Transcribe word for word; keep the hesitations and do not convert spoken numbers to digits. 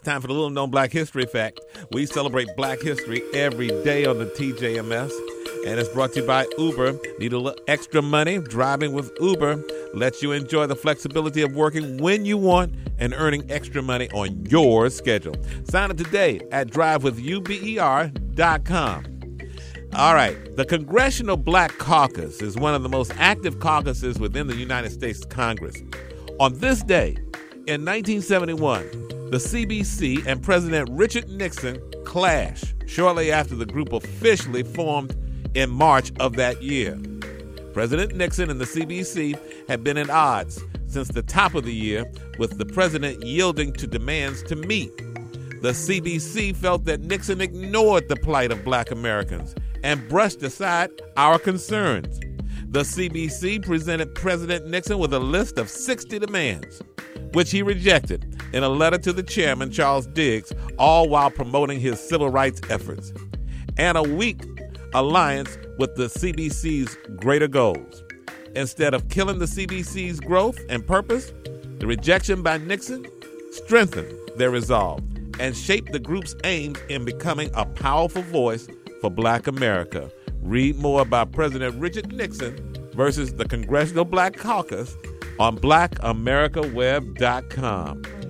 Time for the Little Known Black History Fact. We celebrate Black history every day on the T J M S, and it's brought to you by Uber. Need a little extra money? Driving with Uber lets you enjoy the flexibility of working when you want and earning extra money on your schedule. Sign up today at drive with uber dot com. All right, the Congressional Black Caucus is one of the most active caucuses within the United States Congress. On this day, in nineteen seventy-one, the C B C and President Richard Nixon clashed shortly after the group officially formed in March of that year. President Nixon and the C B C had been at odds since the top of the year, with the president yielding to demands to meet. The C B C felt that Nixon ignored the plight of black Americans and brushed aside our concerns. The C B C presented President Nixon with a list of sixty demands, which he rejected in a letter to the chairman, Charles Diggs, all while promoting his civil rights efforts, and a weak alliance with the C B C's greater goals. Instead of killing the C B C's growth and purpose, the rejection by Nixon strengthened their resolve and shaped the group's aims in becoming a powerful voice for Black America. Read more about President Richard Nixon versus the Congressional Black Caucus on black america web dot com.